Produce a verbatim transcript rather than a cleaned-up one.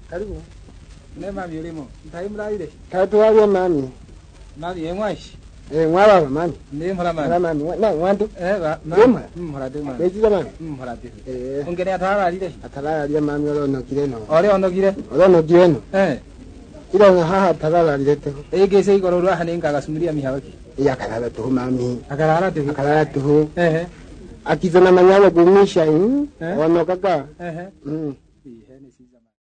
Karibu. Ne mami ulimo. Ntai mlaile. Tatu wale mami. Mami yengwashi. Eh ngwala mami. Ne mhala mami. Mhala mami. Na wantu. Eh ba. Mama. Mhala de mami. Beji mami. Mhala de. Eh. Ongene atala alile. Atala ali mami olo no kireno. Ole ondo gire. Olo no kireno. Eh. Ila na ha atala ali te. Eh gese igoro ro hane ngaga sumuria mihawaki. Ya kalala tu mami. Akalala tu. Akalala tu. Eh eh. Akizana manyalo kumisha hii. Ono kaka. Eh eh. Mm.